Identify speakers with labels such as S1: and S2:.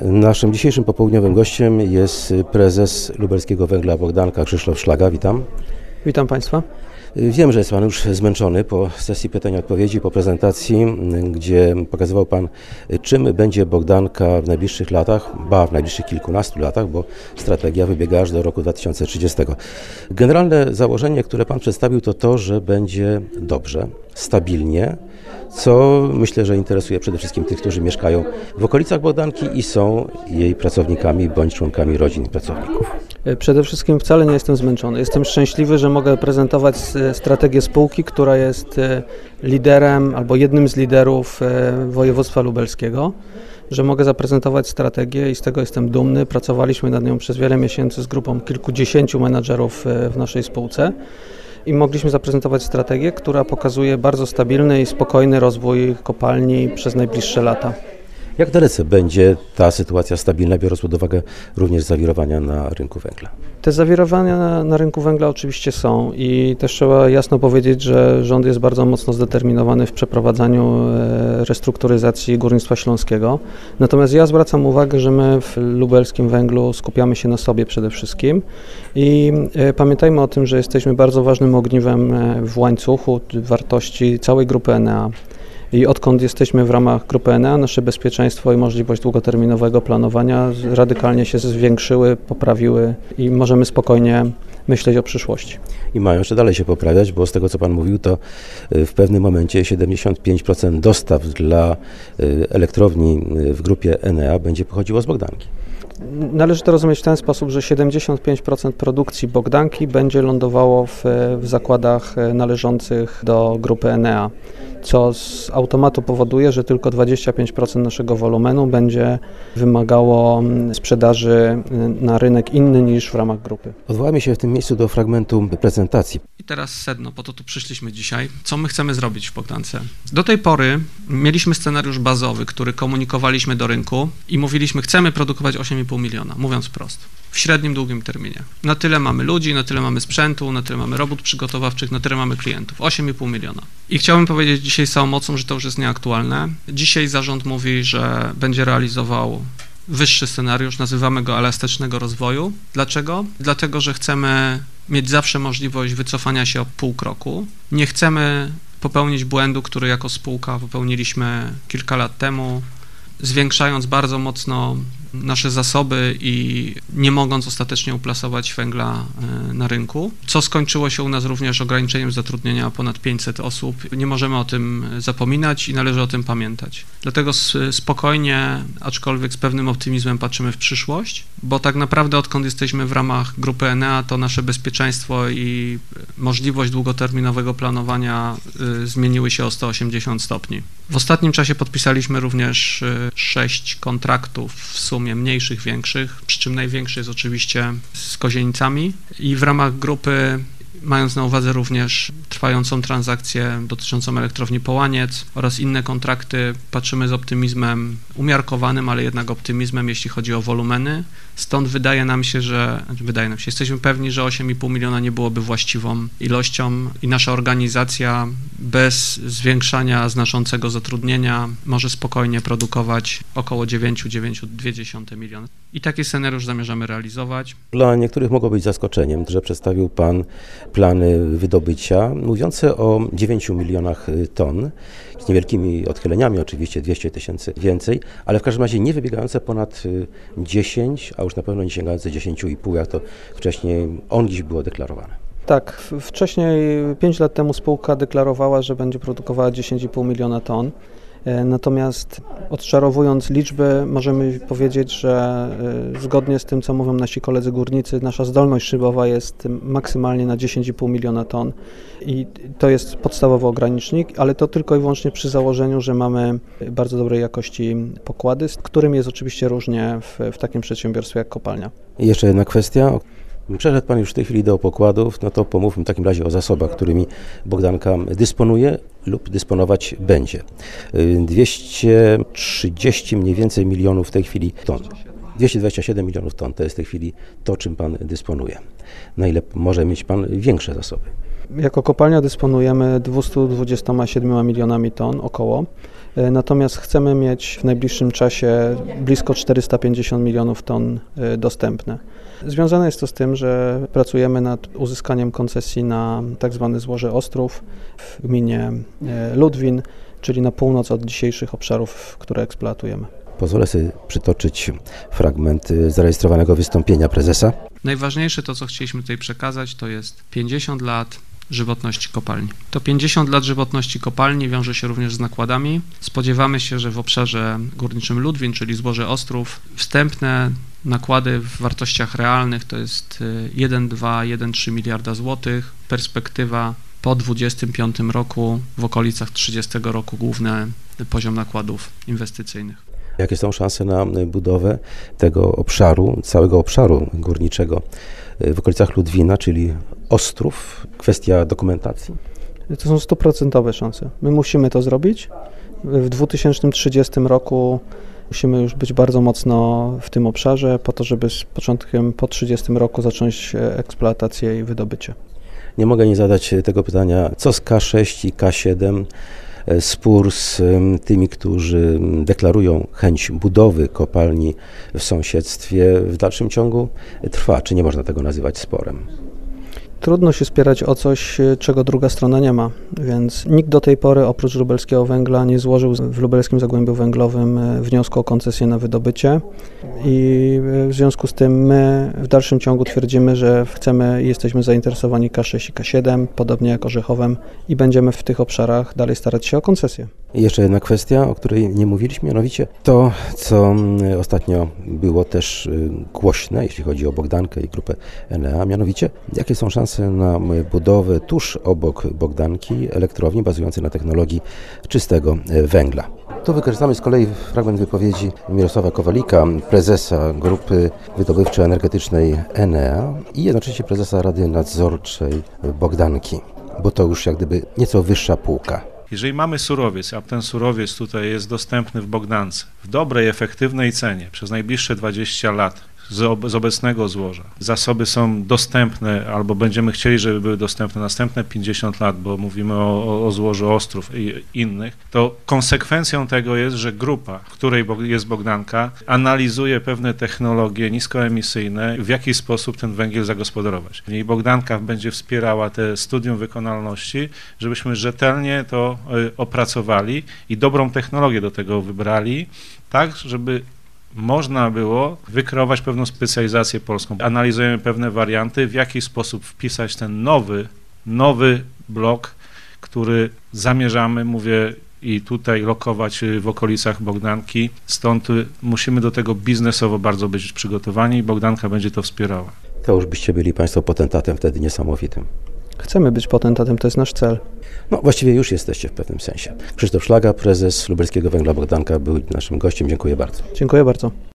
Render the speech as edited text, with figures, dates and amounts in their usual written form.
S1: Naszym dzisiejszym popołudniowym gościem jest prezes Lubelskiego Węgla Bogdanka Krzysztof Szlaga. Witam.
S2: Witam Państwa.
S1: Wiem, że jest Pan już zmęczony po sesji pytań i odpowiedzi, po prezentacji, gdzie pokazywał Pan, czym będzie Bogdanka w najbliższych latach, w najbliższych kilkunastu latach, bo strategia wybiega aż do roku 2030. Generalne założenie, które Pan przedstawił, to to, że będzie dobrze, stabilnie, co myślę, że interesuje przede wszystkim tych, którzy mieszkają w okolicach Bogdanki i są jej pracownikami bądź członkami rodzin pracowników.
S2: Przede wszystkim wcale nie jestem zmęczony. Jestem szczęśliwy, że mogę prezentować strategię spółki, która jest liderem albo jednym z liderów województwa lubelskiego, że mogę zaprezentować strategię i z tego jestem dumny. Pracowaliśmy nad nią przez wiele miesięcy z grupą kilkudziesięciu menadżerów w naszej spółce. I mogliśmy zaprezentować strategię, która pokazuje bardzo stabilny i spokojny rozwój kopalni przez najbliższe lata.
S1: Jak dalece będzie ta sytuacja stabilna, biorąc pod uwagę również zawirowania na rynku węgla?
S2: Te zawirowania na rynku węgla oczywiście są i też trzeba jasno powiedzieć, że rząd jest bardzo mocno zdeterminowany w przeprowadzaniu restrukturyzacji górnictwa śląskiego. Natomiast ja zwracam uwagę, że my w lubelskim węglu skupiamy się na sobie przede wszystkim i pamiętajmy o tym, że jesteśmy bardzo ważnym ogniwem w łańcuchu wartości całej grupy Enea. I odkąd jesteśmy w ramach grupy Enea, nasze bezpieczeństwo i możliwość długoterminowego planowania radykalnie się zwiększyły, poprawiły i możemy spokojnie myśleć o przyszłości.
S1: I mają jeszcze dalej się poprawiać, bo z tego, co Pan mówił, to w pewnym momencie 75% dostaw dla elektrowni w grupie Enea będzie pochodziło z Bogdanki.
S2: Należy to rozumieć w ten sposób, że 75% produkcji Bogdanki będzie lądowało w zakładach należących do grupy Enea, co z automatu powoduje, że tylko 25% naszego wolumenu będzie wymagało sprzedaży na rynek inny niż w ramach grupy.
S1: Odwołamy się w tym miejscu do fragmentu prezentacji.
S3: I teraz sedno, po to tu przyszliśmy dzisiaj. Co my chcemy zrobić w Bogdance? Do tej pory mieliśmy scenariusz bazowy, który komunikowaliśmy do rynku i mówiliśmy, chcemy produkować 8,5 miliona, mówiąc wprost, w średnim, długim terminie. Na tyle mamy ludzi, na tyle mamy sprzętu, na tyle mamy robót przygotowawczych, na tyle mamy klientów. 8,5 miliona. I chciałbym powiedzieć dzisiaj z całą mocą, że to już jest nieaktualne. Dzisiaj zarząd mówi, że będzie realizował wyższy scenariusz, nazywamy go elastycznego rozwoju. Dlaczego? Dlatego, że chcemy mieć zawsze możliwość wycofania się o pół kroku. Nie chcemy popełnić błędu, który jako spółka popełniliśmy kilka lat temu, zwiększając bardzo mocno nasze zasoby i nie mogąc ostatecznie uplasować węgla na rynku, co skończyło się u nas również ograniczeniem zatrudnienia ponad 500 osób. Nie możemy o tym zapominać i należy o tym pamiętać. Dlatego spokojnie, aczkolwiek z pewnym optymizmem patrzymy w przyszłość, bo tak naprawdę odkąd jesteśmy w ramach grupy Enea, to nasze bezpieczeństwo i możliwość długoterminowego planowania zmieniły się o 180 stopni. W ostatnim czasie podpisaliśmy również 6 kontraktów w sumie mniejszych, większych, przy czym największy jest oczywiście z Kozienicami i w ramach grupy, mając na uwadze również trwającą transakcję dotyczącą elektrowni Połaniec oraz inne kontrakty, patrzymy z optymizmem umiarkowanym, ale jednak optymizmem, jeśli chodzi o wolumeny. Stąd wydaje nam się, jesteśmy pewni, że 8,5 miliona nie byłoby właściwą ilością i nasza organizacja bez zwiększania znaczącego zatrudnienia może spokojnie produkować około 9,2 miliona. I taki scenariusz zamierzamy realizować.
S1: Dla niektórych mogło być zaskoczeniem, że przedstawił Pan plany wydobycia mówiące o 9 milionach ton, z niewielkimi odchyleniami, oczywiście 200 tysięcy więcej, ale w każdym razie nie wybiegające ponad 10, a już na pewno nie sięgające 10,5, jak to wcześniej dziś było deklarowane.
S2: Tak, wcześniej 5 lat temu spółka deklarowała, że będzie produkowała 10,5 miliona ton. Natomiast odczarowując liczby, możemy powiedzieć, że zgodnie z tym, co mówią nasi koledzy górnicy, nasza zdolność szybowa jest maksymalnie na 10,5 miliona ton i to jest podstawowy ogranicznik, ale to tylko i wyłącznie przy założeniu, że mamy bardzo dobrej jakości pokłady, z którym jest oczywiście różnie w takim przedsiębiorstwie jak kopalnia.
S1: I jeszcze jedna kwestia. Przeszedł Pan już w tej chwili do pokładów, no to pomówmy w takim razie o zasobach, którymi Bogdanka dysponuje lub dysponować będzie. 230 mniej więcej milionów w tej chwili ton. 227 milionów ton to jest w tej chwili to, czym Pan dysponuje. Na ile może mieć Pan większe zasoby?
S2: Jako kopalnia dysponujemy 227 milionami ton około, natomiast chcemy mieć w najbliższym czasie blisko 450 milionów ton dostępne. Związane jest to z tym, że pracujemy nad uzyskaniem koncesji na tzw. złoże Ostrów w gminie Ludwin, czyli na północ od dzisiejszych obszarów, które eksploatujemy.
S1: Pozwolę sobie przytoczyć fragment zarejestrowanego wystąpienia prezesa.
S3: Najważniejsze to, co chcieliśmy tutaj przekazać, to jest 50 lat żywotności kopalni. To 50 lat żywotności kopalni wiąże się również z nakładami. Spodziewamy się, że w obszarze górniczym Ludwin, czyli złoże Ostrów, wstępne nakłady w wartościach realnych to jest 1,2–1,3 miliarda złotych. Perspektywa po 2025 roku, w okolicach 30 roku główny poziom nakładów inwestycyjnych.
S1: Jakie są szanse na budowę tego obszaru, całego obszaru górniczego w okolicach Ludwina, czyli Ostrów? Kwestia dokumentacji.
S2: To są 100% szanse. My musimy to zrobić. W 2030 roku musimy już być bardzo mocno w tym obszarze, po to, żeby z początkiem po 30 roku zacząć eksploatację i wydobycie.
S1: Nie mogę nie zadać tego pytania, co z K6 i K7? Spór z tymi, którzy deklarują chęć budowy kopalni w sąsiedztwie, w dalszym ciągu trwa. Czy nie można tego nazywać sporem?
S2: Trudno się spierać o coś, czego druga strona nie ma, więc nikt do tej pory oprócz lubelskiego węgla nie złożył w lubelskim zagłębiu węglowym wniosku o koncesję na wydobycie i w związku z tym my w dalszym ciągu twierdzimy, że chcemy i jesteśmy zainteresowani K6 i K7, podobnie jak Orzechowem i będziemy w tych obszarach dalej starać się o koncesję.
S1: I jeszcze jedna kwestia, o której nie mówiliśmy, mianowicie to, co ostatnio było też głośne, jeśli chodzi o Bogdankę i grupę Enea, mianowicie jakie są szanse na budowę tuż obok Bogdanki elektrowni bazującej na technologii czystego węgla. Tu wykorzystamy z kolei fragment wypowiedzi Mirosława Kowalika, prezesa grupy wydobywczo-energetycznej Enea i jednocześnie prezesa Rady Nadzorczej Bogdanki, bo to już jak gdyby nieco wyższa półka.
S4: Jeżeli mamy surowiec, a ten surowiec tutaj jest dostępny w Bogdance w dobrej, efektywnej cenie przez najbliższe 20 lat z obecnego złoża, zasoby są dostępne albo będziemy chcieli, żeby były dostępne następne 50 lat, bo mówimy o złożu Ostrów i innych, to konsekwencją tego jest, że grupa, w której jest Bogdanka, analizuje pewne technologie niskoemisyjne, w jaki sposób ten węgiel zagospodarować. I Bogdanka będzie wspierała te studium wykonalności, żebyśmy rzetelnie to opracowali i dobrą technologię do tego wybrali, tak, żeby można było wykreować pewną specjalizację polską. Analizujemy pewne warianty, w jaki sposób wpisać ten nowy blok, który zamierzamy, mówię, i tutaj lokować w okolicach Bogdanki. Stąd musimy do tego biznesowo bardzo być przygotowani i Bogdanka będzie to wspierała.
S1: To już byście byli Państwo potentatem wtedy niesamowitym.
S2: Chcemy być potentatem, to jest nasz cel.
S1: No właściwie już jesteście w pewnym sensie. Krzysztof Szlaga, prezes Lubelskiego Węgla Bogdanka był naszym gościem. Dziękuję bardzo.
S2: Dziękuję bardzo.